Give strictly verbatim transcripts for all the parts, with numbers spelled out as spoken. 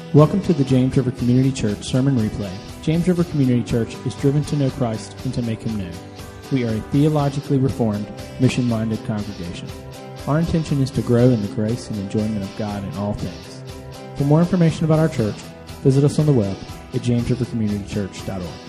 Welcome to the James River Community Church Sermon Replay. James River Community Church is driven to know Christ and to make Him known. We are a theologically reformed, mission-minded congregation. Our intention is to grow in the grace and enjoyment of God in all things. For more information about our church, visit us on the web at james river community church dot org.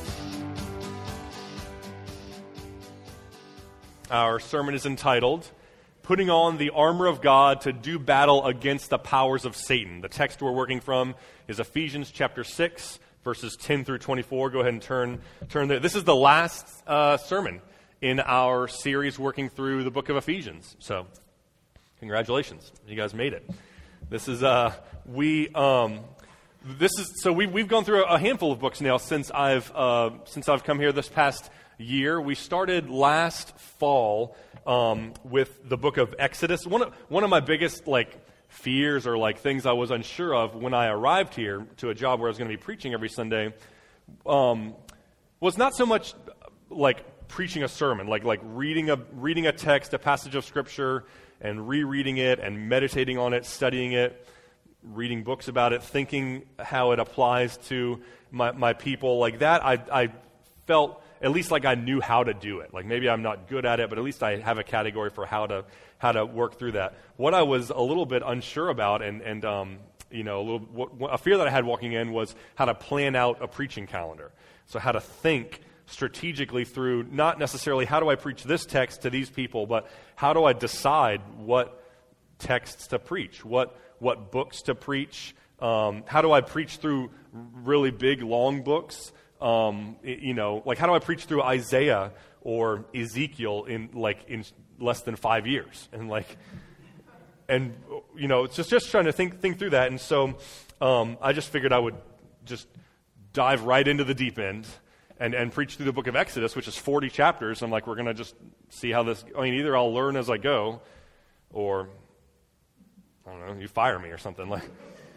Our sermon is entitled, Putting on the Armor of God to Do Battle Against the Powers of Satan. The text we're working from is Ephesians chapter six, verses ten through twenty-four. Go ahead and turn turn there. This is the last uh, sermon in our series working through the book of Ephesians. So, congratulations. You guys made it. This is, uh, we, um, this is, so we, we've gone through a handful of books now since I've, uh, since I've come here this past year. We started last fall um, with the book of Exodus. One of, one of my biggest like fears or like things I was unsure of when I arrived here to a job where I was going to be preaching every Sunday um, was not so much like preaching a sermon, like like reading a reading a text, a passage of Scripture, and rereading it and meditating on it, studying it, reading books about it, thinking how it applies to my, my people. Like that, I I felt at least like I knew how to do it. Like maybe I'm not good at it, but at least I have a category for how to how to work through that. What I was a little bit unsure about, and and um, you know, a little what, a fear that I had walking in was how to plan out a preaching calendar. So how to think strategically through not necessarily how do I preach this text to these people, but how do I decide what texts to preach, what what books to preach. Um, how do I preach through really big, long books? Um, you know, like how do I preach through Isaiah or Ezekiel in like in less than five years? And like, and you know, it's just just trying to think think through that. And so um, I just figured I would just dive right into the deep end and and preach through the book of Exodus, which is forty chapters. I'm like, we're gonna just see how this. I mean, either I'll learn as I go, or I don't know, you fire me or something like.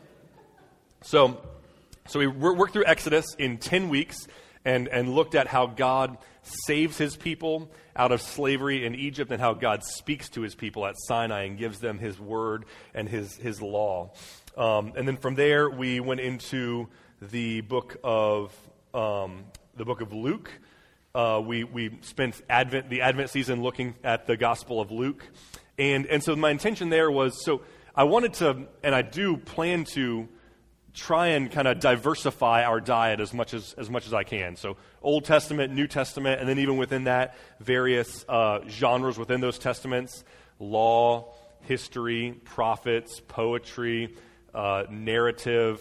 So. So we worked through Exodus in ten weeks and, and looked at how God saves his people out of slavery in Egypt and how God speaks to his people at Sinai and gives them his word and his, his law. Um, and then from there, we went into the book of um, the book of Luke. Uh, we we spent Advent the Advent season looking at the Gospel of Luke. And, and so my intention there was, so I wanted to, and I do plan to, try and kind of diversify our diet as much as as much as I can. So Old Testament, New Testament, and then even within that, various uh, genres within those testaments: law, history, prophets, poetry, uh, narrative,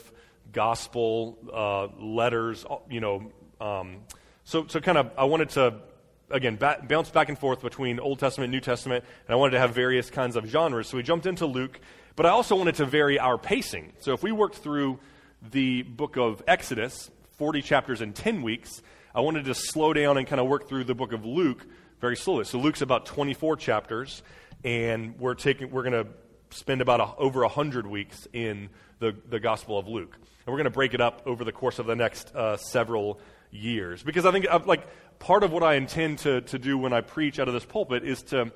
gospel, uh, letters. You know, um, so so kind of I wanted to again ba- bounce back and forth between Old Testament, New Testament, and I wanted to have various kinds of genres. So we jumped into Luke. But I also wanted to vary our pacing. So if we worked through the book of Exodus, forty chapters in ten weeks, I wanted to slow down and kind of work through the book of Luke very slowly. So Luke's about twenty-four chapters, and we're taking we're going to spend about a, over one hundred weeks in the, the Gospel of Luke. And we're going to break it up over the course of the next uh, several years. Because I think uh, like part of what I intend to, to do when I preach out of this pulpit is to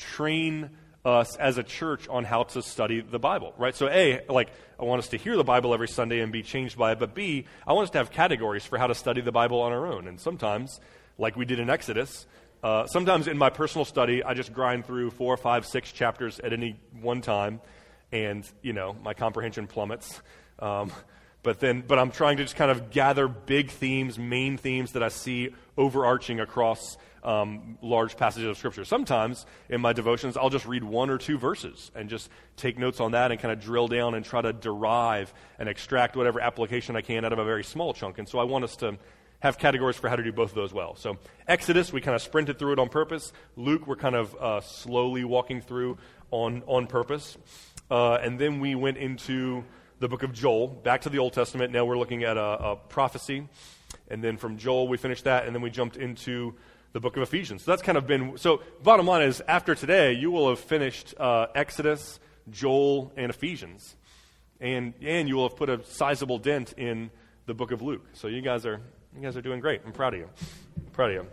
train us as a church on how to study the Bible, right? So A, like, I want us to hear the Bible every Sunday and be changed by it, but B, I want us to have categories for how to study the Bible on our own. And sometimes, like we did in Exodus, uh, sometimes in my personal study, I just grind through four, five, six chapters at any one time, and, you know, my comprehension plummets. Um, but then, but I'm trying to just kind of gather big themes, main themes that I see overarching across Um, large passages of Scripture. Sometimes in my devotions, I'll just read one or two verses and just take notes on that and kind of drill down and try to derive and extract whatever application I can out of a very small chunk. And so I want us to have categories for how to do both of those well. So Exodus, we kind of sprinted through it on purpose. Luke, we're kind of uh, slowly walking through on, on purpose. Uh, and then we went into the book of Joel, back to the Old Testament. Now we're looking at a, a prophecy. And then from Joel, we finished that, and then we jumped into the book of Ephesians. So that's kind of been, so bottom line is, after today, you will have finished uh, Exodus, Joel, and Ephesians. And and you will have put a sizable dent in the book of Luke. So you guys are you guys are doing great. I'm proud of you. I'm proud of you.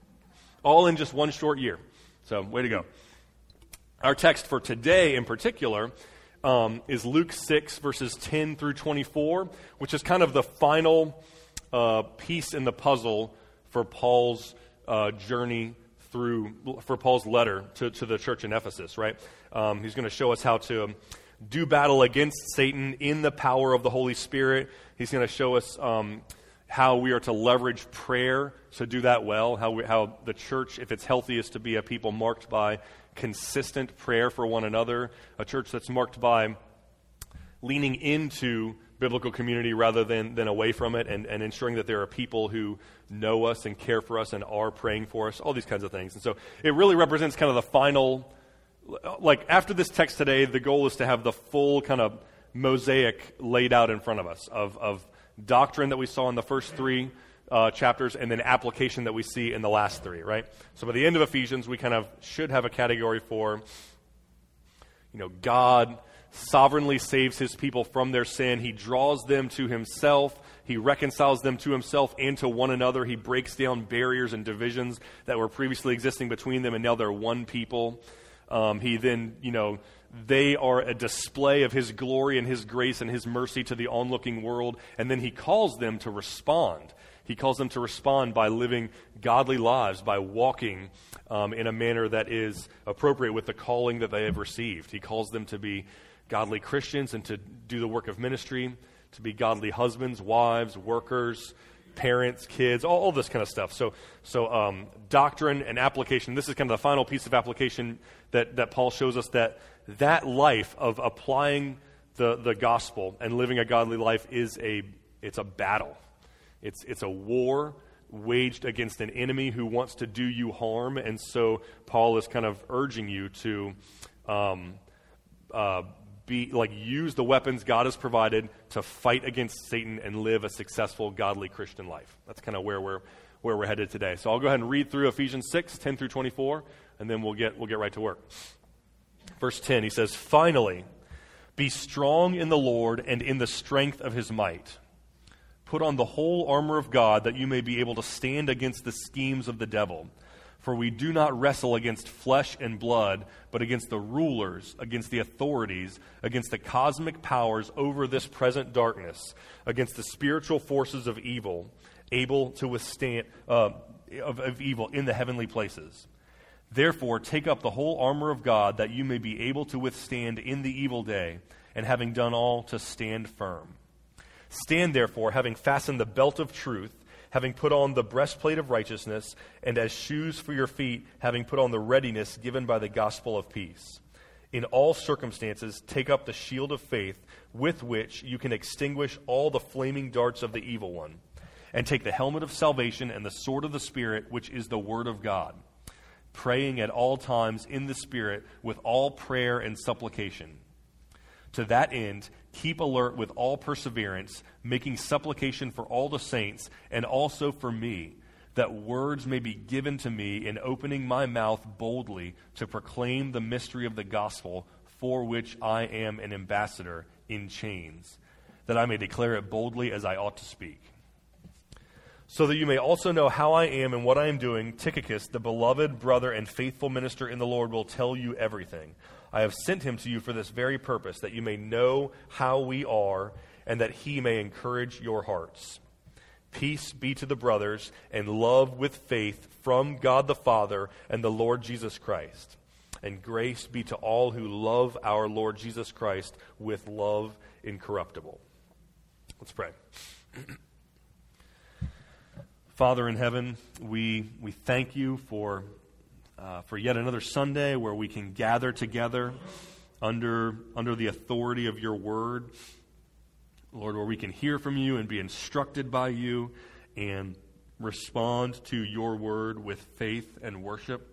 All in just one short year. So way to go. Our text for today in particular um, is Luke six, verses ten through twenty-four, which is kind of the final uh, piece in the puzzle for Paul's uh, journey through, for Paul's letter to, to the church in Ephesus, right? Um, he's going to show us how to do battle against Satan in the power of the Holy Spirit. He's going to show us um, how we are to leverage prayer to do that well, how we, how the church, if it's healthy, is to be a people marked by consistent prayer for one another, a church that's marked by leaning into biblical community rather than, than away from it, and, and ensuring that there are people who know us and care for us and are praying for us, all these kinds of things. And so it really represents kind of the final, like after this text today, the goal is to have the full kind of mosaic laid out in front of us of, of doctrine that we saw in the first three uh, chapters, and then application that we see in the last three, right? So by the end of Ephesians, we kind of should have a category for, you know, God sovereignly saves his people from their sin. He draws them to himself. He reconciles them to himself and to one another. He breaks down barriers and divisions that were previously existing between them, and now they're one people. Um, he then, you know, they are a display of his glory and his grace and his mercy to the onlooking world, and then he calls them to respond. He calls them to respond by living godly lives, by walking um, in a manner that is appropriate with the calling that they have received. He calls them to be godly Christians and to do the work of ministry, to be godly husbands, wives, workers, parents, kids, all, all this kind of stuff. So, so um, doctrine and application, this is kind of the final piece of application that, that Paul shows us, that that life of applying the, the gospel and living a godly life is a, it's a battle. It's, it's a war waged against an enemy who wants to do you harm, and so Paul is kind of urging you to um, uh, be like use the weapons God has provided to fight against Satan and live a successful, godly Christian life. That's kind of where we're where we're headed today. So I'll go ahead and read through Ephesians six, ten through twenty-four, and then we'll get we'll get right to work. Verse ten, he says, "Finally, be strong in the Lord and in the strength of his might. Put on the whole armor of God, that you may be able to stand against the schemes of the devil. For we do not wrestle against flesh and blood, but against the rulers, against the authorities, against the cosmic powers over this present darkness, against the spiritual forces of evil, able to withstand uh, of, of evil in the heavenly places. Therefore, take up the whole armor of God, that you may be able to withstand in the evil day, and having done all, to stand firm. Stand therefore, having fastened the belt of truth, having put on the breastplate of righteousness, and as shoes for your feet, having put on the readiness given by the gospel of peace. In all circumstances, take up the shield of faith, with which you can extinguish all the flaming darts of the evil one. And take the helmet of salvation and the sword of the Spirit, which is the word of God, praying at all times in the Spirit with all prayer and supplication. To that end, keep alert with all perseverance, making supplication for all the saints, and also for me, that words may be given to me in opening my mouth boldly to proclaim the mystery of the gospel, for which I am an ambassador in chains, that I may declare it boldly as I ought to speak. So that you may also know how I am and what I am doing, Tychicus, the beloved brother and faithful minister in the Lord, will tell you everything. I have sent him to you for this very purpose, that you may know how we are, and that he may encourage your hearts. Peace be to the brothers, and love with faith from God the Father and the Lord Jesus Christ. And grace be to all who love our Lord Jesus Christ with love incorruptible." Let's pray. Father in heaven, we we thank you for uh, for yet another Sunday where we can gather together under under the authority of your word, Lord, where we can hear from you and be instructed by you and respond to your word with faith and worship.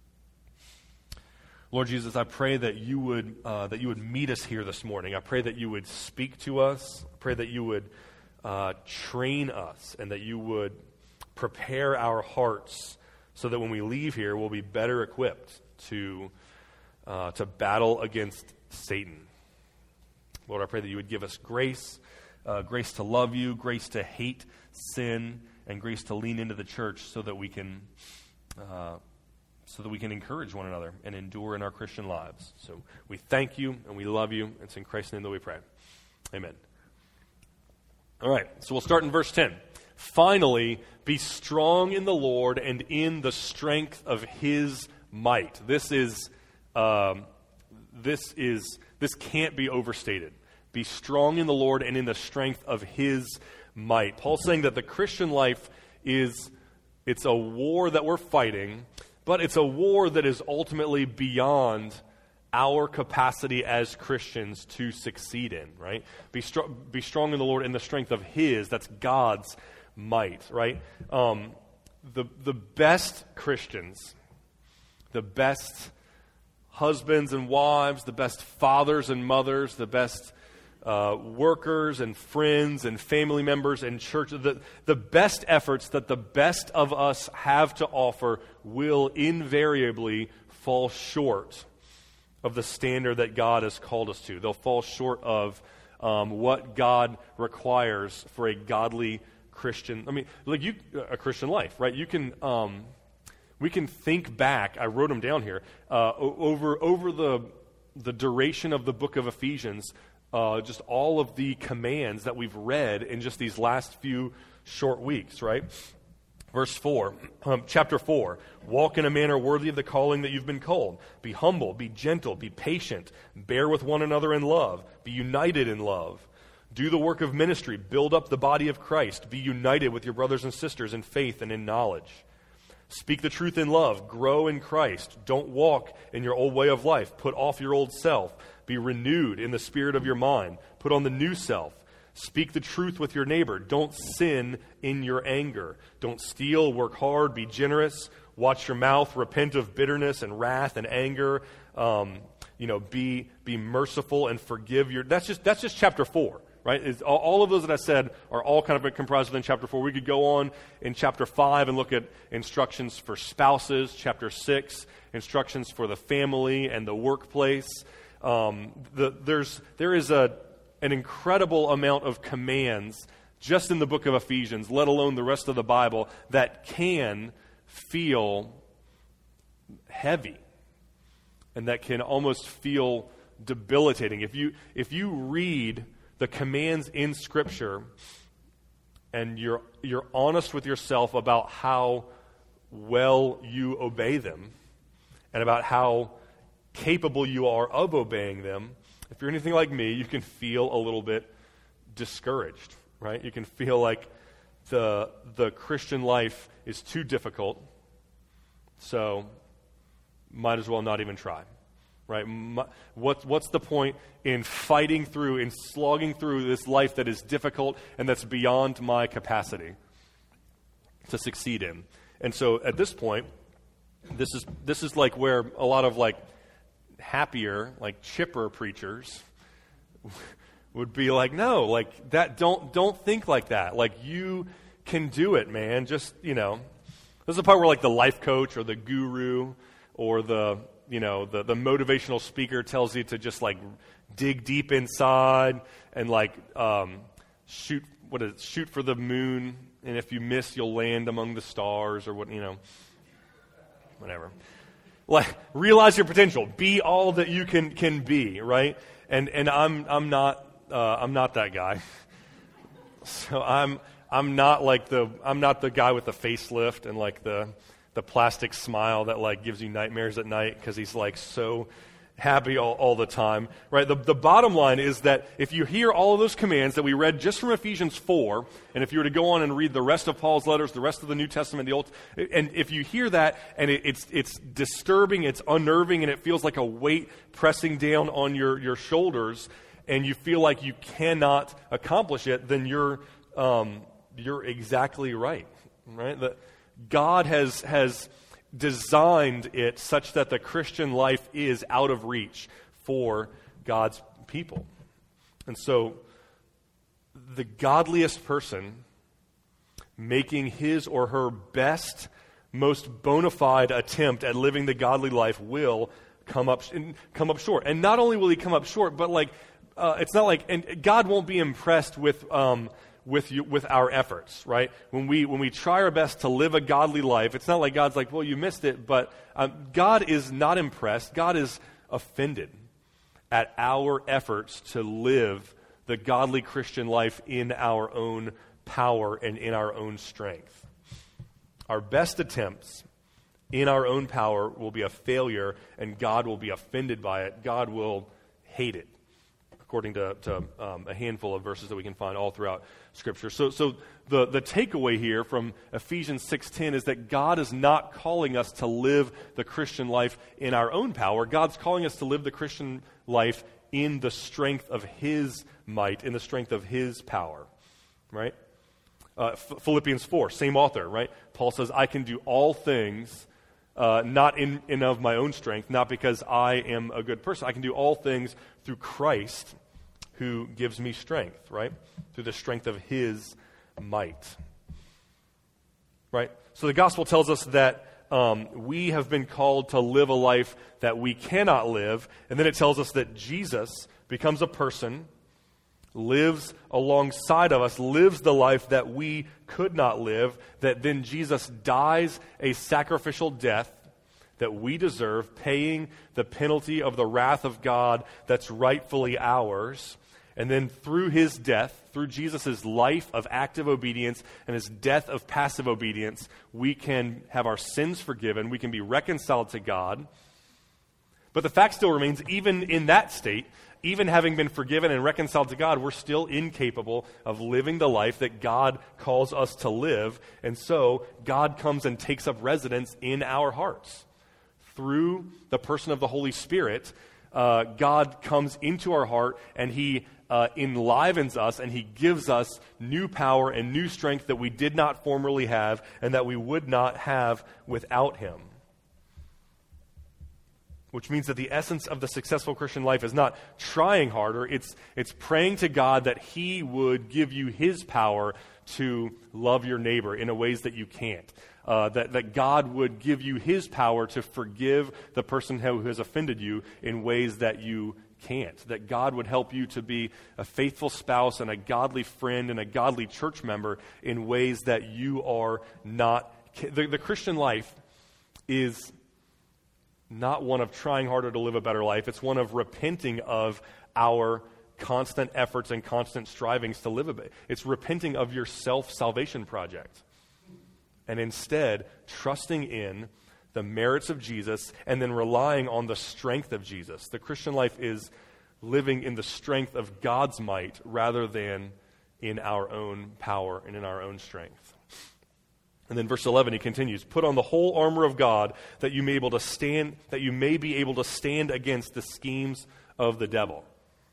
Lord Jesus, I pray that you would uh, that you would meet us here this morning. I pray that you would speak to us. I pray that you would uh, train us, and that you would prepare our hearts so that when we leave here, we'll be better equipped to uh, to battle against Satan. Lord, I pray that you would give us grace, uh, grace to love you, grace to hate sin, and grace to lean into the church so that we can uh, so that we can encourage one another and endure in our Christian lives. So we thank you and we love you. It's in Christ's name that we pray. Amen. All right, so we'll start in verse ten. Finally, be strong in the Lord and in the strength of his might. This is, um, this is, this can't be overstated. Be strong in the Lord and in the strength of his might. Paul's saying that the Christian life is, it's a war that we're fighting, but it's a war that is ultimately beyond our capacity as Christians to succeed in, right? Be, str- be strong in the Lord in the strength of his, that's God's might, right? Um, the, the best Christians, the best husbands and wives, the best fathers and mothers, the best uh, workers and friends and family members and church, the, the best efforts that the best of us have to offer will invariably fall short of the standard that God has called us to. They'll fall short of um, what God requires for a godly Christian. I mean, like you, a Christian life, right? You can, um, we can think back. I wrote them down here uh, over over the the duration of the book of Ephesians. Uh, just all of the commands that we've read in just these last few short weeks, right? Verse four, um, chapter four, walk in a manner worthy of the calling that you've been called. Be humble, be gentle, be patient, bear with one another in love, be united in love. Do the work of ministry, build up the body of Christ, be united with your brothers and sisters in faith and in knowledge. Speak the truth in love, grow in Christ, don't walk in your old way of life, put off your old self, be renewed in the spirit of your mind, put on the new self. Speak the truth with your neighbor. Don't sin in your anger. Don't steal, work hard, be generous. Watch your mouth, repent of bitterness and wrath and anger. Um, you know, be be merciful and forgive your. That's just that's just chapter four, right? It's, all, all of those that I said are all kind of comprised within chapter four. We could go on in chapter five and look at instructions for spouses. Chapter six, instructions for the family and the workplace. Um, the, there's there is a an incredible amount of commands just in the book of Ephesians, let alone the rest of the Bible, that can feel heavy and that can almost feel debilitating. If you if you read the commands in Scripture and you're you're honest with yourself about how well you obey them and about how capable you are of obeying them, if you're anything like me, you can feel a little bit discouraged, right? You can feel like the the Christian life is too difficult, so might as well not even try, right? What, what's the point in fighting through, in slogging through this life that is difficult and that's beyond my capacity to succeed in? And so at this point, this is this is like where a lot of like happier, like chipper preachers would be like, no, like that, don't don't think like that. Like you can do it, man. Just, you know, this is the part where like the life coach or the guru or the, you know, the, the motivational speaker tells you to just like dig deep inside and like um, shoot, what is it, shoot for the moon, and if you miss, you'll land among the stars or what, you know, whatever. Like, realize your potential. Be all that you can can be, right? And and I'm I'm not uh, I'm not that guy. So I'm I'm not like the I'm not the guy with the facelift and like the the plastic smile that like gives you nightmares at night because he's like so happy all, all the time, right? The, the bottom line is that if you hear all of those commands that we read just from Ephesians four, and if you were to go on and read the rest of Paul's letters, the rest of the New Testament, the Old, and if you hear that and it, it's it's disturbing, it's unnerving, and it feels like a weight pressing down on your, your shoulders, and you feel like you cannot accomplish it, then you're um, you're exactly right, right? That God has has designed it such that the Christian life is out of reach for God's people. And so the godliest person making his or her best, most bona fide attempt at living the godly life will come up come up short. And not only will he come up short, but like uh, it's not like, and God won't be impressed with um, with you, with our efforts, right? When we when we try our best to live a godly life, it's not like God's like, well, you missed it, but um, God is not impressed. God is offended at our efforts to live the godly Christian life in our own power and in our own strength. Our best attempts in our own power will be a failure, and God will be offended by it. God will hate it, according to, to um, a handful of verses that we can find all throughout Scripture. So, so the, the takeaway here from Ephesians six ten is that God is not calling us to live the Christian life in our own power. God's calling us to live the Christian life in the strength of His might, in the strength of His power, right? Uh, Philippians four, same author, right? Paul says, I can do all things uh, not in and of my own strength, not because I am a good person. I can do all things through Christ who gives me strength, right? Through the strength of His might, right? So the gospel tells us that um, we have been called to live a life that we cannot live, and then it tells us that Jesus becomes a person, lives alongside of us, lives the life that we could not live, that then Jesus dies a sacrificial death that we deserve, paying the penalty of the wrath of God that's rightfully ours. And then through His death, through Jesus' life of active obedience and His death of passive obedience, we can have our sins forgiven, we can be reconciled to God. But the fact still remains, even in that state, even having been forgiven and reconciled to God, we're still incapable of living the life that God calls us to live. And so God comes and takes up residence in our hearts. Through the person of the Holy Spirit, uh, God comes into our heart and He uh, enlivens us and He gives us new power and new strength that we did not formerly have and that we would not have without Him. Which means that the essence of the successful Christian life is not trying harder, it's it's praying to God that He would give you His power to love your neighbor in a ways that you can't. Uh, that, that God would give you His power to forgive the person who has offended you in ways that you can't. That God would help you to be a faithful spouse and a godly friend and a godly church member in ways that you are not. The, the Christian life is not one of trying harder to live a better life. It's one of repenting of our constant efforts and constant strivings to live a bit. It's repenting of your self-salvation project. And instead, trusting in the merits of Jesus and then relying on the strength of Jesus. The Christian life is living in the strength of God's might rather than in our own power and in our own strength. And then verse eleven, he continues, put on the whole armor of God that you may able to stand, that you may be able to stand against the schemes of the devil.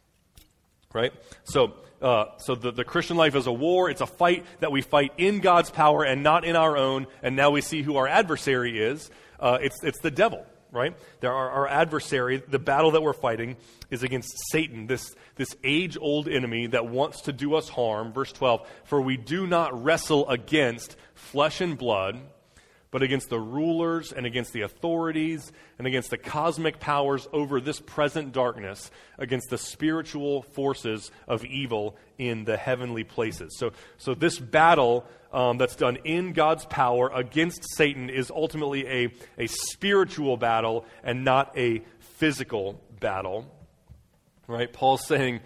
Right? So, uh, so the, the Christian life is a war. It's a fight that we fight in God's power and not in our own. And now we see who our adversary is. Uh, it's it's the devil. Right? There are our adversary. The battle that we're fighting is against Satan, this this age-old enemy that wants to do us harm. Verse twelve, for we do not wrestle against flesh and blood, but against the rulers and against the authorities and against the cosmic powers over this present darkness, against the spiritual forces of evil in the heavenly places. So, so this battle um, that's done in God's power against Satan is ultimately a, a spiritual battle and not a physical battle. Right? Paul's saying,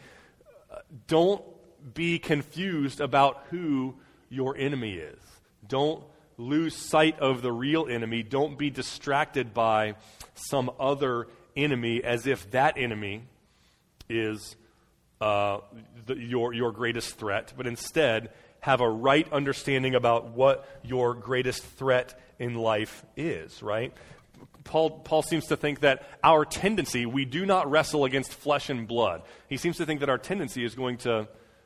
don't be confused about who your enemy is. Don't lose sight of the real enemy. Don't be distracted by some other enemy as if that enemy is uh, the, your, your greatest threat, but instead have a right understanding about what your greatest threat in life is, right? Paul, Paul seems to think that our tendency, we do not wrestle against flesh and blood. He seems to think that our tendency is going to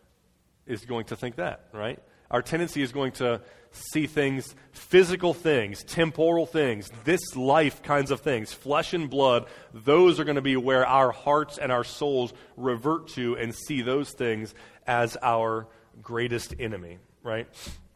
is going to think that, right? Our tendency is going to see things, physical things, temporal things, this life kinds of things, flesh and blood. Those are going to be where our hearts and our souls revert to and see those things as our greatest enemy, right?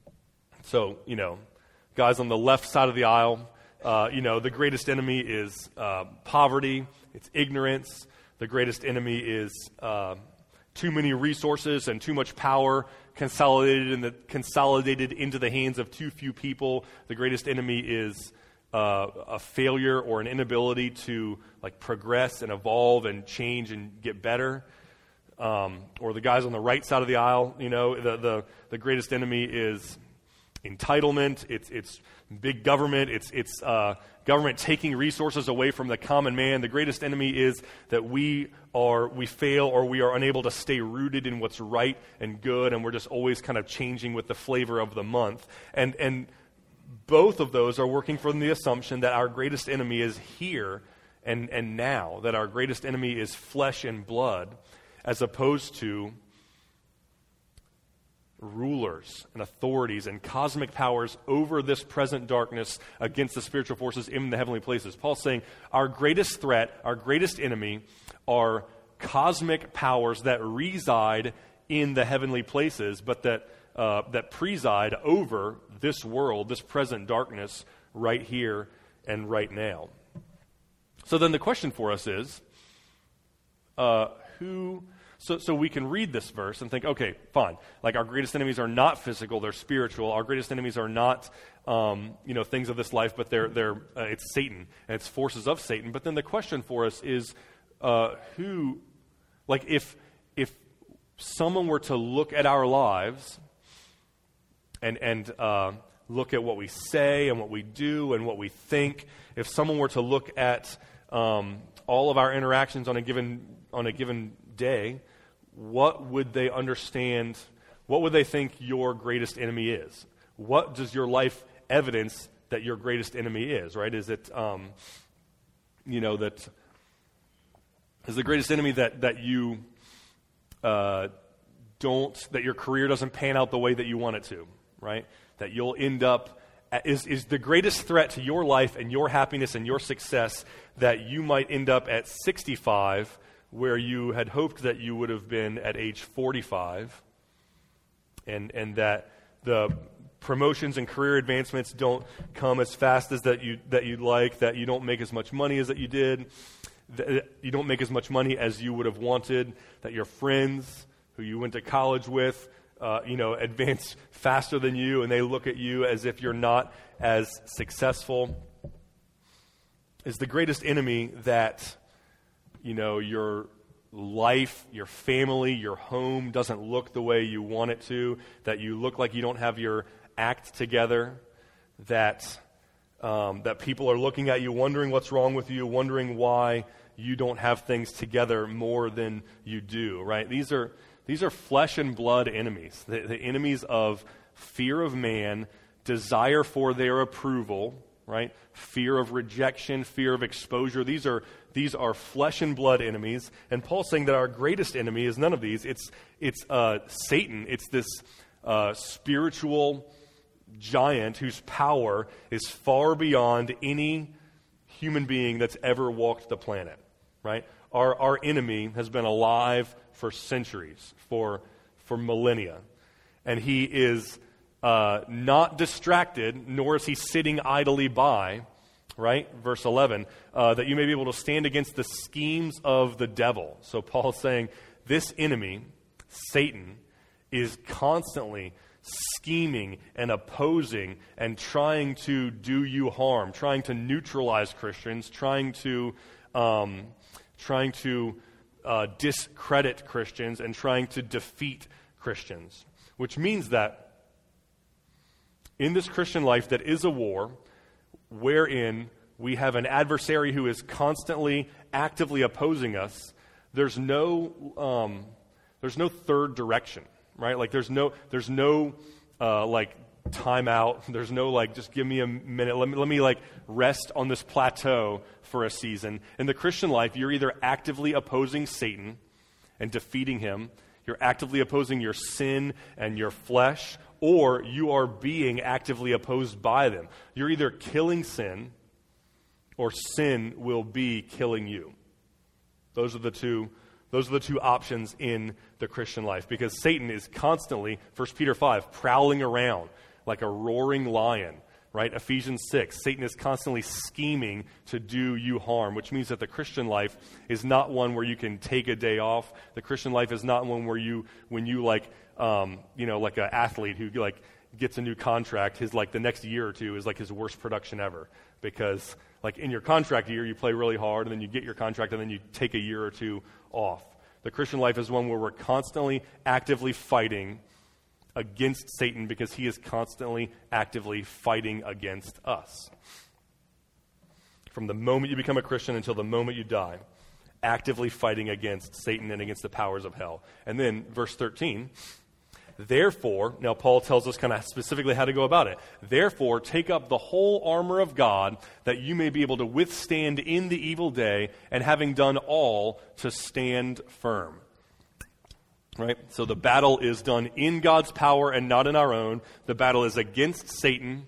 So, you know, guys on the left side of the aisle, uh, you know, the greatest enemy is uh, poverty, it's ignorance. The greatest enemy is uh, too many resources and too much power consolidated in the, consolidated into the hands of too few people. The greatest enemy is uh, a failure or an inability to like progress and evolve and change and get better. Um, or the guys on the right side of the aisle, you know, the the, the greatest enemy is entitlement. It's it's big government. It's it's uh, government taking resources away from the common man. The greatest enemy is that we are we fail or we are unable to stay rooted in what's right and good, and we're just always kind of changing with the flavor of the month. And and both of those are working from the assumption that our greatest enemy is here and and now. That our greatest enemy is flesh and blood, as opposed to rulers and authorities and cosmic powers over this present darkness against the spiritual forces in the heavenly places. Paul's saying our greatest threat, our greatest enemy, are cosmic powers that reside in the heavenly places, but that uh, that preside over this world, this present darkness, right here and right now. So then the question for us is, uh, who... So so we can read this verse and think, okay, fine. Like our greatest enemies are not physical; they're spiritual. Our greatest enemies are not, um, you know, things of this life, but they're they're uh, it's Satan and it's forces of Satan. But then the question for us is, uh, who, like if if someone were to look at our lives and and uh, look at what we say and what we do and what we think, if someone were to look at um, all of our interactions on a given on a given day, what would they understand, what would they think your greatest enemy is? What does your life evidence that your greatest enemy is, right? Is it, um, you know, that, is the greatest enemy that, that you uh, don't, that your career doesn't pan out the way that you want it to, right? That you'll end up, is, is the greatest threat to your life and your happiness and your success that you might end up at sixty-five where you had hoped that you would have been at age forty-five, and and that the promotions and career advancements don't come as fast as that you that you'd like, that you don't make as much money as that you did, that you don't make as much money as you would have wanted, that your friends who you went to college with, uh, you know, advance faster than you, and they look at you as if you're not as successful. Is the greatest enemy that, you know, your life, your family, your home doesn't look the way you want it to, that you look like you don't have your act together, that um, that people are looking at you, wondering what's wrong with you, wondering why you don't have things together more than you do, right? These are these are flesh and blood enemies, the, the enemies of fear of man, desire for their approval, right? Fear of rejection, fear of exposure. These are these are flesh and blood enemies. And Paul's saying that our greatest enemy is none of these. It's it's uh, Satan. It's this uh, spiritual giant whose power is far beyond any human being that's ever walked the planet, right? Our our enemy has been alive for centuries, for for millennia, and he is Uh, not distracted, nor is he sitting idly by, right? Verse eleven, uh, that you may be able to stand against the schemes of the devil. So Paul is saying this enemy, Satan, is constantly scheming and opposing and trying to do you harm, trying to neutralize Christians, trying to um, trying to uh, discredit Christians, and trying to defeat Christians, which means that in this Christian life that is a war wherein we have an adversary who is constantly, actively opposing us, there's no um, there's no third direction, right? Like there's no there's no uh, like time out. There's no like just give me a minute. Let me let me like rest on this plateau for a season. In the Christian life, you're either actively opposing Satan and defeating him, you're actively opposing your sin and your flesh, or you are being actively opposed by them. You're either killing sin, or sin will be killing you. Those are the two, those are the two options in the Christian life, because Satan is constantly, First Peter five, prowling around like a roaring lion, right? Ephesians six, Satan is constantly scheming to do you harm, which means that the Christian life is not one where you can take a day off. The Christian life is not one where you, when you like, um, you know, like an athlete who like gets a new contract, his like the next year or two is like his worst production ever, because like in your contract year, you play really hard, and then you get your contract, and then you take a year or two off. The Christian life is one where we're constantly actively fighting against Satan because he is constantly actively fighting against us. From the moment you become a Christian until the moment you die, actively fighting against Satan and against the powers of hell. And then verse thirteen, therefore, now Paul tells us kind of specifically how to go about it. Therefore, take up the whole armor of God that you may be able to withstand in the evil day, and having done all, to stand firm. Right? So the battle is done in God's power and not in our own. The battle is against Satan,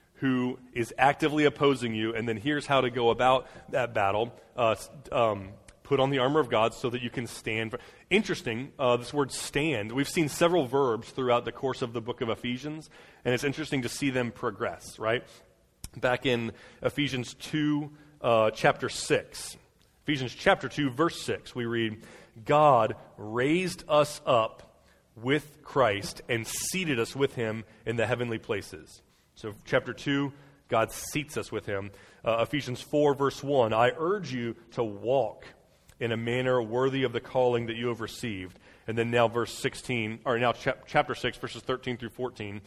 who is actively opposing you. And then here's how to go about that battle. Uh, um, put on the armor of God so that you can stand. Interesting, uh, this word stand. We've seen several verbs throughout the course of the book of Ephesians, and it's interesting to see them progress, right? Back in Ephesians two, uh, chapter six, Ephesians chapter two, verse six, we read, God raised us up with Christ and seated us with him in the heavenly places. So chapter two, God seats us with him. Uh, Ephesians four, verse one, I urge you to walk in a manner worthy of the calling that you have received. And then now verse sixteen, or now chap- chapter six, verses thirteen through fourteen,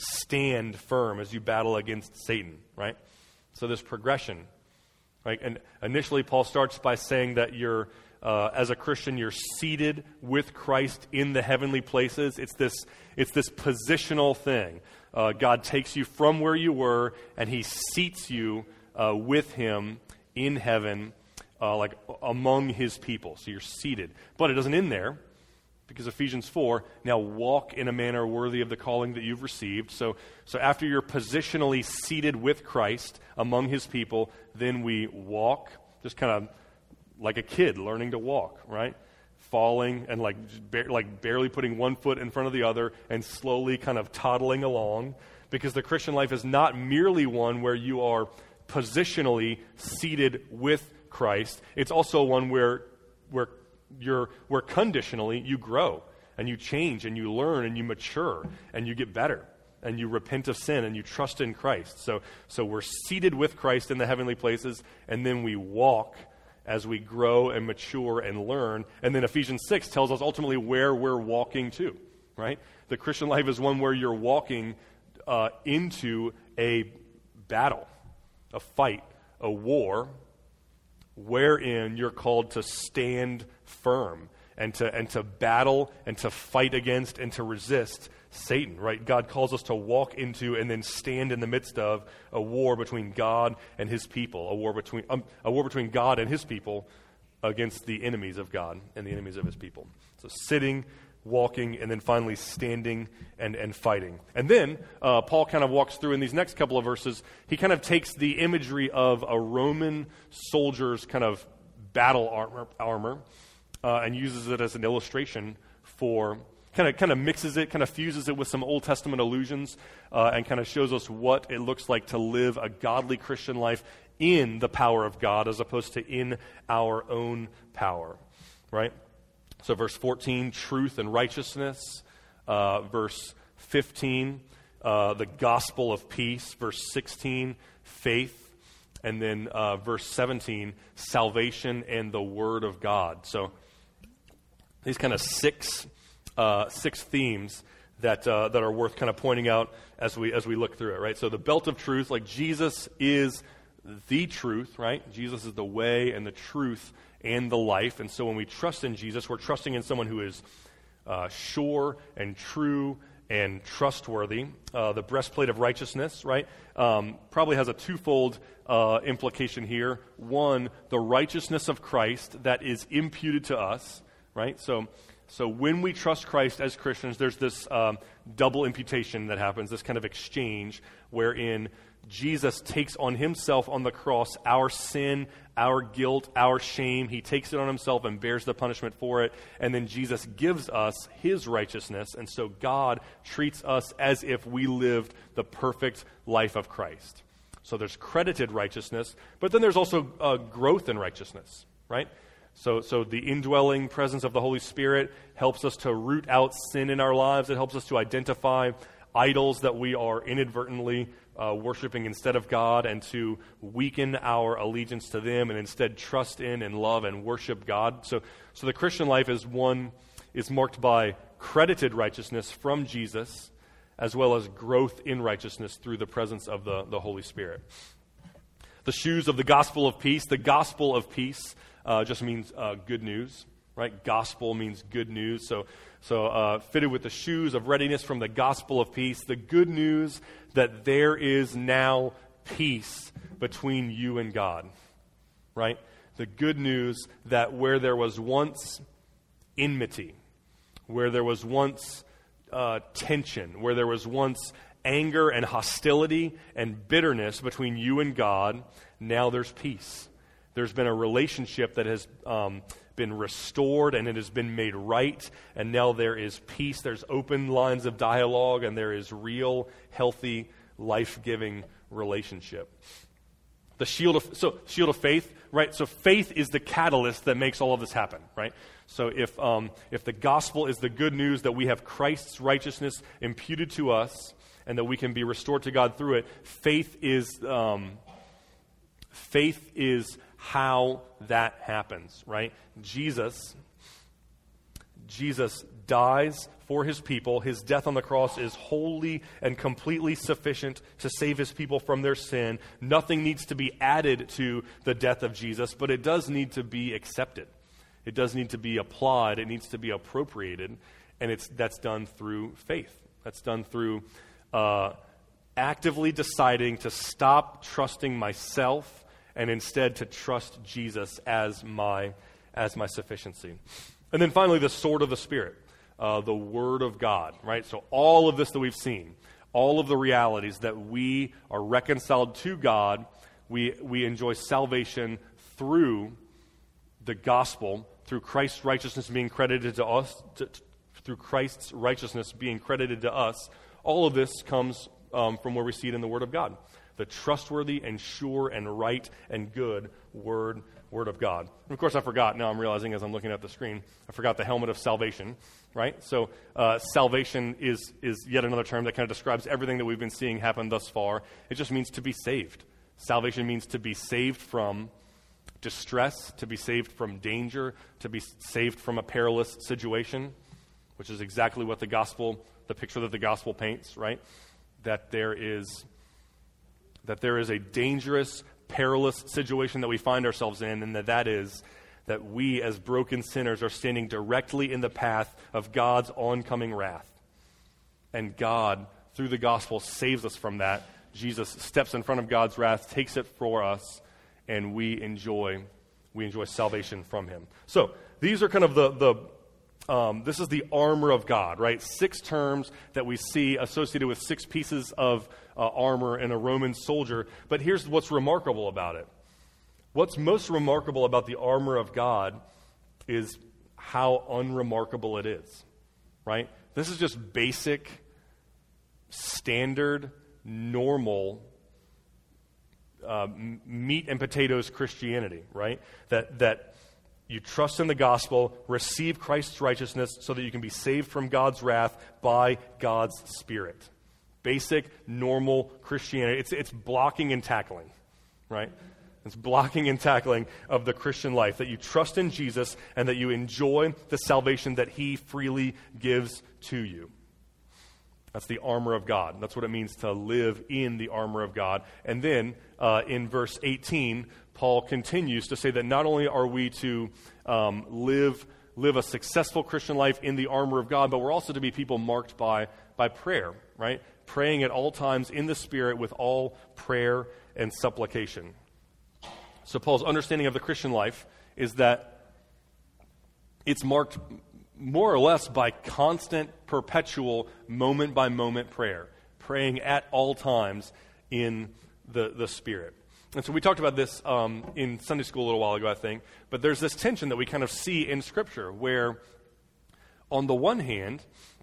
stand firm as you battle against Satan, right? So this progression, right? And initially Paul starts by saying that you're, uh, as a Christian, you're seated with Christ in the heavenly places. It's this, it's this positional thing. Uh, God takes you from where you were, and he seats you uh, with him in heaven, Uh, like among his people. So you're seated. But it doesn't end there, because Ephesians four, now walk in a manner worthy of the calling that you've received. So, so after you're positionally seated with Christ among his people, then we walk, just kind of like a kid learning to walk, right? Falling and like, ba- like barely putting one foot in front of the other and slowly kind of toddling along, because the Christian life is not merely one where you are positionally seated with Christ. It's also one where where you're where conditionally you grow and you change and you learn and you mature and you get better and you repent of sin and you trust in Christ. So so we're seated with Christ in the heavenly places, and then we walk as we grow and mature and learn. And then Ephesians six tells us ultimately where we're walking to, right? The Christian life is one where you're walking uh, into a battle, a fight, a war, wherein you're called to stand firm and to and to battle and to fight against and to resist Satan, right? God calls us to walk into and then stand in the midst of a war between God and his people, a war between um, a war between God and his people against the enemies of God and the enemies of his people. So sitting, walking, and then finally standing and, and fighting. And then uh, Paul kind of walks through in these next couple of verses. He kind of takes the imagery of a Roman soldier's kind of battle armor, armor uh, and uses it as an illustration for, kind of kind of mixes it, kind of fuses it with some Old Testament allusions, uh, and kind of shows us what it looks like to live a godly Christian life in the power of God as opposed to in our own power, right? So verse fourteen, truth and righteousness. Uh, verse fifteen, uh, the gospel of peace. Verse sixteen, faith. And then uh, verse seventeen, salvation and the word of God. So these kind of six uh, six themes that uh, that are worth kind of pointing out as we as we look through it, right? So the belt of truth, like Jesus is the truth, right? Jesus is the way and the truth and the life. And so when we trust in Jesus, we're trusting in someone who is uh, sure and true and trustworthy. Uh, the breastplate of righteousness, right, um, probably has a twofold uh, implication here. One, the righteousness of Christ that is imputed to us, right? So, so when we trust Christ as Christians, there's this um, double imputation that happens, this kind of exchange wherein Jesus takes on himself on the cross our sin, our guilt, our shame. He takes it on himself and bears the punishment for it. And then Jesus gives us his righteousness. And so God treats us as if we lived the perfect life of Christ. So there's credited righteousness, but then there's also uh, growth in righteousness, right? So, so the indwelling presence of the Holy Spirit helps us to root out sin in our lives. It helps us to identify idols that we are inadvertently uh, worshiping instead of God, and to weaken our allegiance to them and instead trust in and love and worship God. So, so the Christian life is one is marked by credited righteousness from Jesus, as well as growth in righteousness through the presence of the, the Holy Spirit. The shoes of the gospel of peace. The gospel of peace uh, just means uh, good news, right? Gospel means good news. So, so uh, fitted with the shoes of readiness from the gospel of peace, the good news that there is now peace between you and God, right? The good news that where there was once enmity, where there was once uh, tension, where there was once anger and hostility and bitterness between you and God, now there's peace. There's been a relationship that has um, been restored and it has been made right, and now there is peace. There's open lines of dialogue, and there is real, healthy, life-giving relationship. The shield of so shield of faith, right? So faith is the catalyst that makes all of this happen, right? So if um, if the gospel is the good news that we have Christ's righteousness imputed to us, and that we can be restored to God through it, faith is um, faith is how that happens, right? Jesus, Jesus dies for his people. His death on the cross is wholly and completely sufficient to save his people from their sin. Nothing needs to be added to the death of Jesus, but it does need to be accepted. It does need to be applied. It needs to be appropriated, and it's that's done through faith. That's done through uh, actively deciding to stop trusting myself and instead to trust Jesus as my as my sufficiency. And then finally, the sword of the Spirit, uh, the Word of God, right? So all of this that we've seen, all of the realities that we are reconciled to God, we we enjoy salvation through the gospel, through Christ's righteousness being credited to us, to, through Christ's righteousness being credited to us. All of this comes um, from where we see it in the Word of God. The trustworthy and sure and right and good Word Word of God. And of course, I forgot, now I'm realizing as I'm looking at the screen, I forgot the helmet of salvation, right? So uh, salvation is, is yet another term that kind of describes everything that we've been seeing happen thus far. It just means to be saved. Salvation means to be saved from distress, to be saved from danger, to be saved from a perilous situation, which is exactly what the gospel, the picture that the gospel paints, right? That there is that there is a dangerous, perilous situation that we find ourselves in, and that that is that we as broken sinners are standing directly in the path of God's oncoming wrath. And God, through the gospel, saves us from that. Jesus steps in front of God's wrath, takes it for us, and we enjoy we enjoy salvation from him. So these are kind of the the Um, this is the armor of God, right? Six terms that we see associated with six pieces of uh, armor in a Roman soldier. But here's what's remarkable about it. What's most remarkable about the armor of God is how unremarkable it is, right? This is just basic, standard, normal uh, meat and potatoes Christianity, right? That that. You trust in the gospel, receive Christ's righteousness so that you can be saved from God's wrath by God's Spirit. Basic, normal Christianity. It's, it's blocking and tackling, right? It's blocking and tackling of the Christian life, that you trust in Jesus and that you enjoy the salvation that he freely gives to you. That's the armor of God. That's what it means to live in the armor of God. And then uh, in verse eighteen, Paul continues to say that not only are we to um, live live a successful Christian life in the armor of God, but we're also to be people marked by by prayer, right? Praying at all times in the Spirit with all prayer and supplication. So Paul's understanding of the Christian life is that it's marked more or less by constant, perpetual, moment-by-moment prayer. Praying at all times in the, the Spirit. And so we talked about this um, in Sunday school a little while ago, I think, but there's this tension that we kind of see in Scripture where, on the one hand,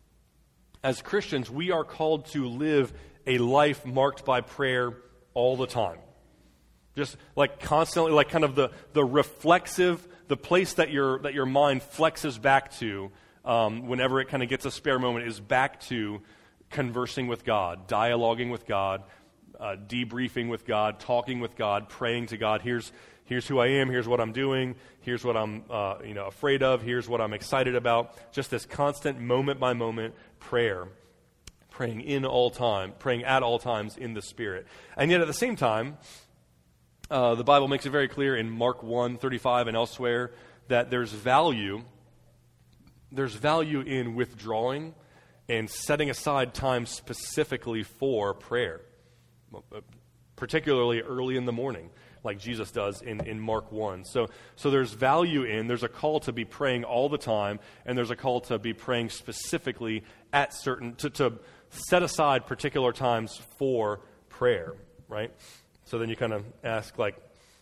as Christians, we are called to live a life marked by prayer all the time. Just like constantly, like kind of the, the reflexive, the place that your that your mind flexes back to um, whenever it kind of gets a spare moment is back to conversing with God, dialoguing with God, uh, debriefing with God, talking with God, praying to God. Here's here's who I am. Here's what I'm doing. Here's what I'm uh, you know afraid of. Here's what I'm excited about. Just this constant moment by moment prayer, praying in all time, praying at all times in the Spirit, and yet at the same time. Uh, the Bible makes it very clear in Mark one thirty-five and elsewhere that there's value, there's value in withdrawing and setting aside time specifically for prayer, particularly early in the morning, like Jesus does in, in Mark one. So, so there's value in, there's a call to be praying all the time, and there's a call to be praying specifically at certain, to, to set aside particular times for prayer, right? So then you kind of ask, like,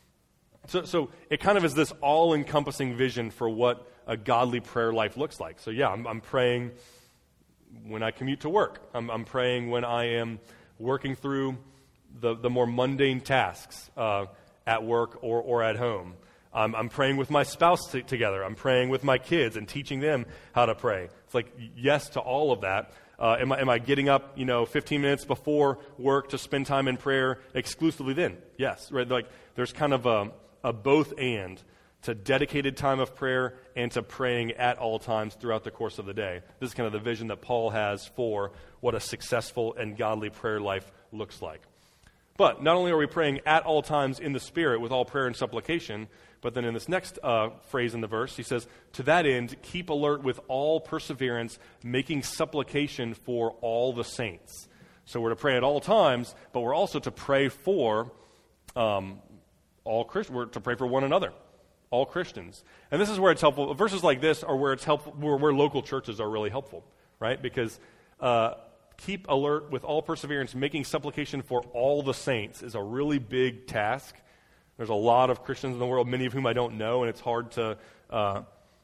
so, so it kind of is this all-encompassing vision for what a godly prayer life looks like. So yeah, I'm, I'm praying when I commute to work. I'm, I'm praying when I am working through the, the more mundane tasks uh, at work or, or at home. I'm, I'm praying with my spouse t- together. I'm praying with my kids and teaching them how to pray. It's like yes to all of that. Uh, am I am I getting up, you know, fifteen minutes before work to spend time in prayer exclusively then? Yes, right? Like there's kind of a, a both and to dedicated time of prayer and to praying at all times throughout the course of the day. This is kind of the vision that Paul has for what a successful and godly prayer life looks like. But not only are we praying at all times in the Spirit with all prayer and supplication, but then in this next uh, phrase in the verse, he says, to that end, keep alert with all perseverance, making supplication for all the saints. So we're to pray at all times, but we're also to pray for um, all Christians. We're to pray for one another, all Christians. And this is where it's helpful. Verses like this are where it's helpful, where, where local churches are really helpful, right? Because uh, keep alert with all perseverance, making supplication for all the saints is a really big task. There's a lot of Christians in the world, many of whom I don't know, and it's hard to uh,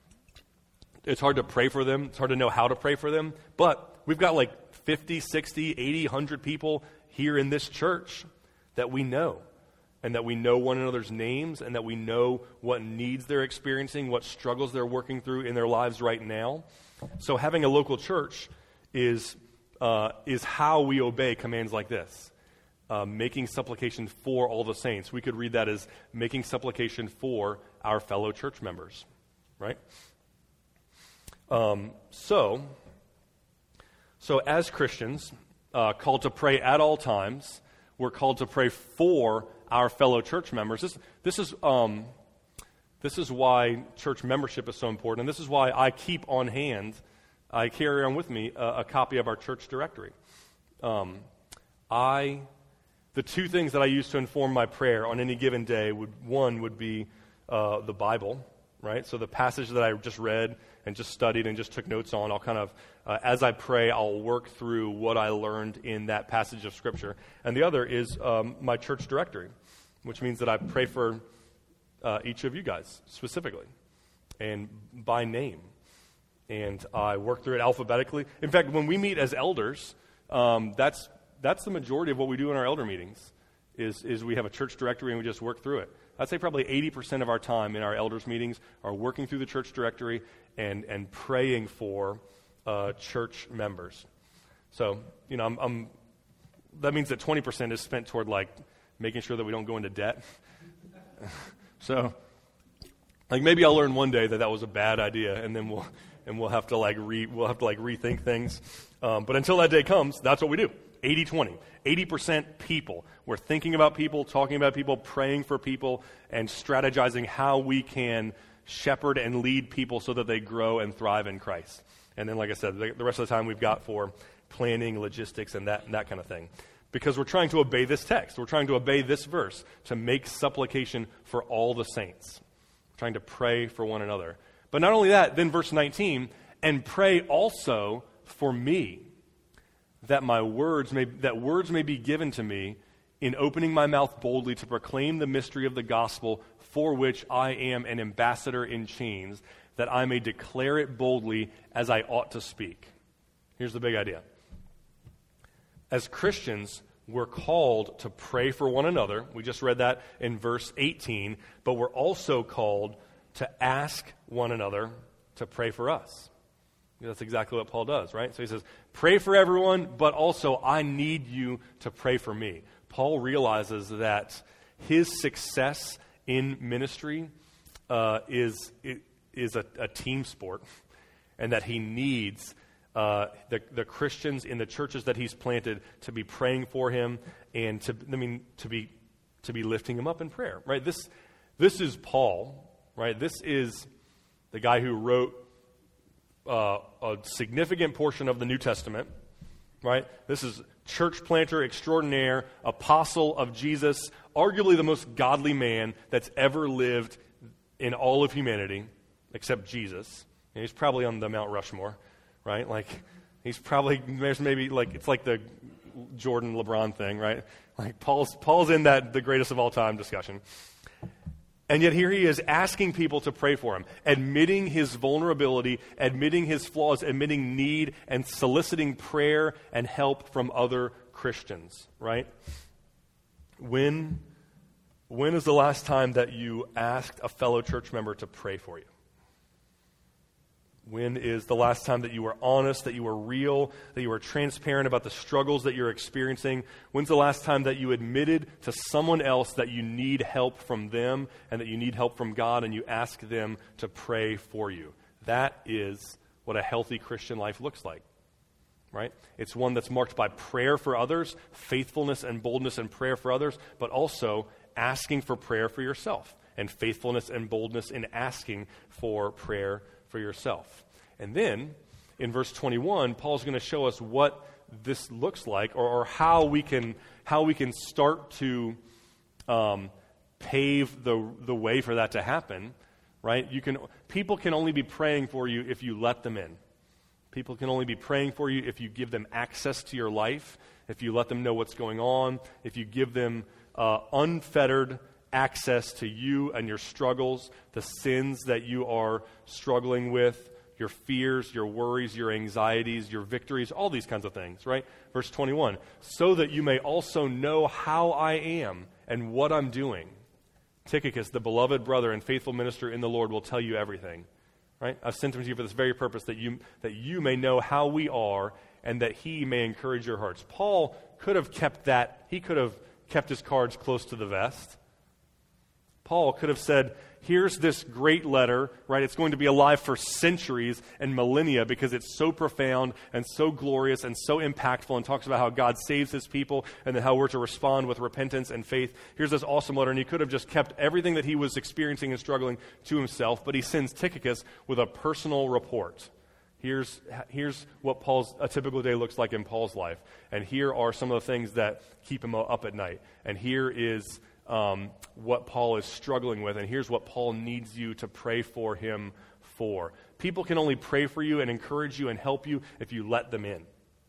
it's hard to pray for them. It's hard to know how to pray for them. But we've got like fifty, sixty, eighty, one hundred people here in this church that we know, and that we know one another's names, and that we know what needs they're experiencing, what struggles they're working through in their lives right now. So having a local church is uh, is how we obey commands like this. Uh, making supplication for all the saints. We could read that as making supplication for our fellow church members, right? Um, so, so as Christians, uh, called to pray at all times, we're called to pray for our fellow church members. This, this is um, this is why church membership is so important, and this is why I keep on hand, I carry on with me a, a copy of our church directory. Um, I The two things that I use to inform my prayer on any given day, would one would be uh, the Bible, right? So the passage that I just read and just studied and just took notes on, I'll kind of, uh, as I pray, I'll work through what I learned in that passage of Scripture. And the other is um, my church directory, which means that I pray for uh, each of you guys specifically and by name. And I work through it alphabetically. In fact, when we meet as elders, um, that's That's the majority of what we do in our elder meetings, is, is we have a church directory and we just work through it. I'd say probably eighty percent of our time in our elders meetings are working through the church directory and, and praying for uh, church members. So, you know, I'm, I'm, that means that twenty percent is spent toward, like, making sure that we don't go into debt. So, like, maybe I'll learn one day that that was a bad idea, and then we'll and we'll have to like re we'll have to like rethink things. Um, but until that day comes, that's what we do. eighty twenty. eighty percent people. We're thinking about people, talking about people, praying for people, and strategizing how we can shepherd and lead people so that they grow and thrive in Christ. And then, like I said, the, the rest of the time we've got for planning, logistics, and that, and that kind of thing. Because we're trying to obey this text. We're trying to obey this verse to make supplication for all the saints. We're trying to pray for one another. But not only that, then verse nineteen, and pray also for me, that my words may that words may be given to me in opening my mouth boldly to proclaim the mystery of the gospel, for which I am an ambassador in chains, that I may declare it boldly as I ought to speak. Here's the big idea. As Christians, we're called to pray for one another. We just read that in verse eighteen, but we're also called to ask one another to pray for us. That's exactly what Paul does, right? So he says, pray for everyone, but also I need you to pray for me. Paul realizes that his success in ministry uh, is is a, a team sport, and that he needs uh, the the Christians in the churches that he's planted to be praying for him and to I mean to be to be lifting him up in prayer, right? This this is Paul, right? This is the guy who wrote uh, a significant portion of the New Testament, right? This is church planter extraordinaire, apostle of Jesus, arguably the most godly man that's ever lived in all of humanity, except Jesus. And he's probably on the Mount Rushmore, right? Like, he's probably, there's maybe, like, it's like the Jordan LeBron thing, right? Like, Paul's Paul's in that the greatest of all time discussion. And yet here he is asking people to pray for him, admitting his vulnerability, admitting his flaws, admitting need, and soliciting prayer and help from other Christians, right? When, when is the last time that you asked a fellow church member to pray for you? When is the last time that you were honest, that you were real, that you were transparent about the struggles that you're experiencing? When's the last time that you admitted to someone else that you need help from them and that you need help from God, and you ask them to pray for you? That is what a healthy Christian life looks like, right? It's one that's marked by prayer for others, faithfulness and boldness in prayer for others, but also asking for prayer for yourself, and faithfulness and boldness in asking for prayer for yourself. And then, in verse twenty-one, Paul's going to show us what this looks like, or, or how we can how we can start to um, pave the the way for that to happen. Right? You can people can only be praying for you if you let them in. People can only be praying for you if you give them access to your life, if you let them know what's going on, if you give them uh, unfettered access to you and your struggles, the sins that you are struggling with, your fears, your worries, your anxieties, your victories, all these kinds of things, right? Verse twenty-one, so that you may also know how I am and what I'm doing. Tychicus, the beloved brother and faithful minister in the Lord, will tell you everything, right? I've sent him to you for this very purpose, that you that you may know how we are and that he may encourage your hearts. Paul could have kept that, he could have kept his cards close to the vest. Paul could have said, here's this great letter, right? It's going to be alive for centuries and millennia because it's so profound and so glorious and so impactful, and talks about how God saves his people and then how we're to respond with repentance and faith. Here's this awesome letter, and he could have just kept everything that he was experiencing and struggling to himself, but he sends Tychicus with a personal report. Here's, here's what Paul's a typical day looks like in Paul's life, and here are some of the things that keep him up at night, and here is Um, what Paul is struggling with, and here's what Paul needs you to pray for him for. People can only pray for you and encourage you and help you if you let them in.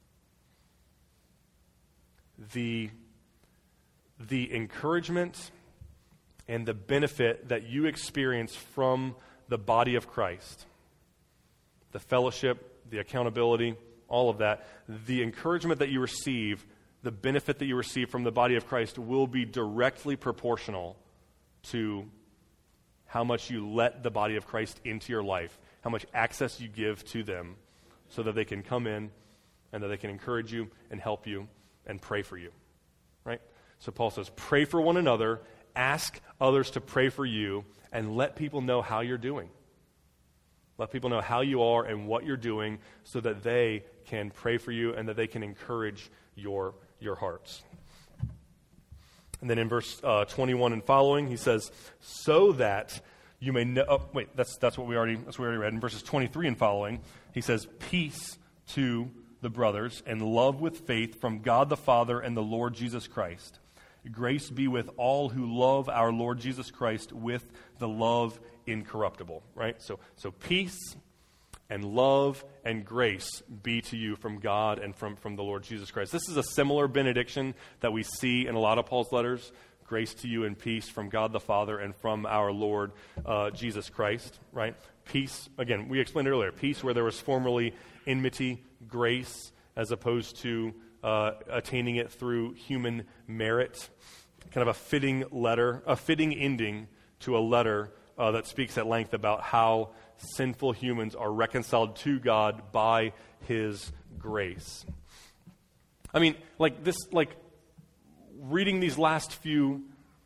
The, the encouragement and the benefit that you experience from the body of Christ, the fellowship, the accountability, all of that, the encouragement that you receive, the benefit that you receive from the body of Christ will be directly proportional to how much you let the body of Christ into your life, how much access you give to them so that they can come in and that they can encourage you and help you and pray for you, right? So Paul says, pray for one another, ask others to pray for you, and let people know how you're doing. Let people know how you are and what you're doing so that they can pray for you and that they can encourage your your hearts. And then in verse uh, twenty-one and following, he says, so that you may know, oh, wait, that's that's what we already, that's what we already read. In verses twenty-three and following, he says, peace to the brothers and love with faith from God the Father and the Lord Jesus Christ. Grace be with all who love our Lord Jesus Christ with the love incorruptible, right? So, so peace, and love and grace be to you from God and from, from the Lord Jesus Christ. This is a similar benediction that we see in a lot of Paul's letters. Grace to you and peace from God the Father and from our Lord uh, Jesus Christ, right? Peace, again, we explained earlier, peace where there was formerly enmity, grace as opposed to uh, attaining it through human merit. Kind of a fitting letter, a fitting ending to a letter uh, that speaks at length about how sinful humans are reconciled to God by His grace. I mean, like this, like reading these last few,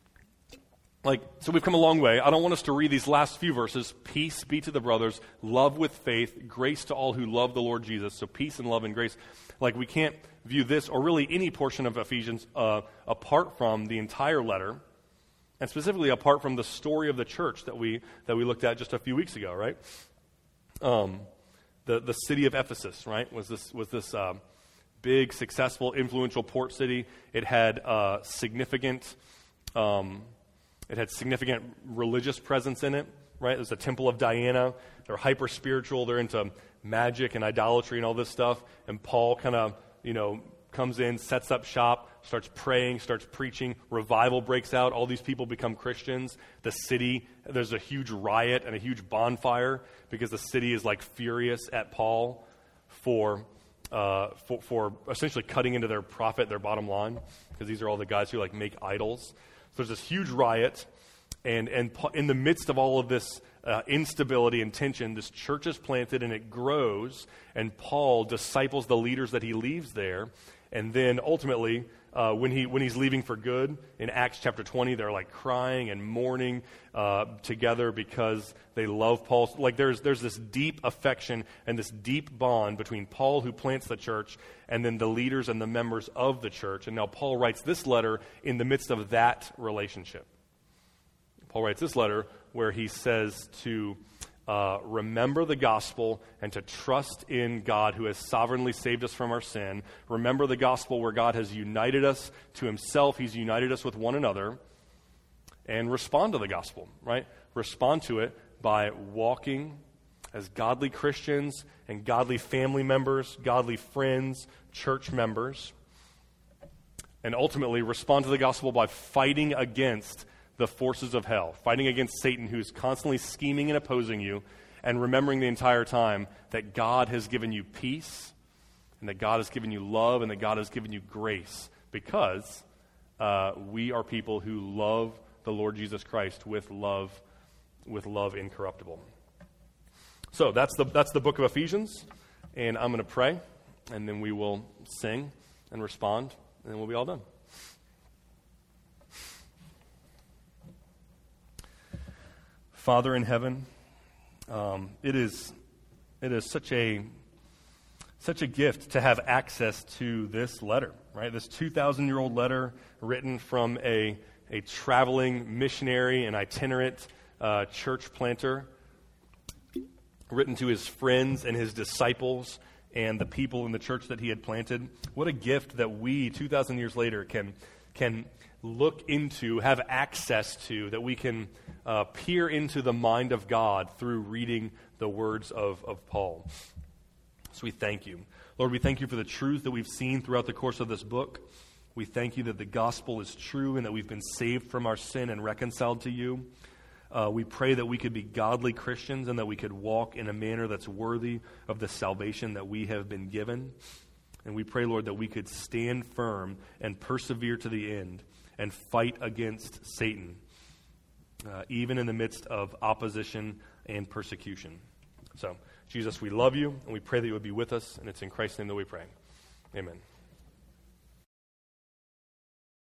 like, so we've come a long way. I don't want us to read these last few verses. Peace be to the brothers, love with faith, grace to all who love the Lord Jesus. So peace and love and grace. Like, we can't view this or really any portion of Ephesians uh, apart from the entire letter, and specifically apart from the story of the church that we that we looked at just a few weeks ago, right? Um, the the city of Ephesus, right, was this was this uh, big, successful, influential port city. It had uh, significant um, it had significant religious presence in it, right? There's a temple of Diana. They're hyper spiritual. They're into magic and idolatry and all this stuff. And Paul kind of, you know, comes in, sets up shop, starts praying, starts preaching. Revival breaks out. All these people become Christians. The city, there's a huge riot and a huge bonfire because the city is like furious at Paul for uh, for, for essentially cutting into their profit, their bottom line, because these are all the guys who like make idols. So there's this huge riot, and and in the midst of all of this uh, instability and tension, this church is planted and it grows, and Paul disciples the leaders that he leaves there. And then ultimately, uh, when he when he's leaving for good, in Acts chapter twenty, they're like crying and mourning uh, together because they love Paul. Like there's there's this deep affection and this deep bond between Paul, who plants the church, and then the leaders and the members of the church. And now Paul writes this letter in the midst of that relationship. Paul writes this letter where he says to Uh, remember the gospel and to trust in God who has sovereignly saved us from our sin. Remember the gospel where God has united us to himself. He's united us with one another. And respond to the gospel, right? Respond to it by walking as godly Christians and godly family members, godly friends, church members. And ultimately respond to the gospel by fighting against the forces of hell, fighting against Satan, who's constantly scheming and opposing you, and remembering the entire time that God has given you peace, and that God has given you love, and that God has given you grace, because uh, we are people who love the Lord Jesus Christ with love, with love incorruptible. So that's the that's the book of Ephesians, and I'm going to pray, and then we will sing and respond, and then we'll be all done. Father in heaven, um, it is it is such a such a gift to have access to this letter, right? This two thousand year old letter written from a a traveling missionary and itinerant uh, church planter, written to his friends and his disciples and the people in the church that he had planted. What a gift that we two thousand years later can can look into, have access to, that we can uh, peer into the mind of God through reading the words of, of Paul. So we thank you. Lord, we thank you for the truth that we've seen throughout the course of this book. We thank you that the gospel is true and that we've been saved from our sin and reconciled to you. Uh, we pray that we could be godly Christians and that we could walk in a manner that's worthy of the salvation that we have been given. And we pray, Lord, that we could stand firm and persevere to the end and fight against Satan, uh, even in the midst of opposition and persecution. So, Jesus, we love you, and we pray that you would be with us, and it's in Christ's name that we pray. Amen.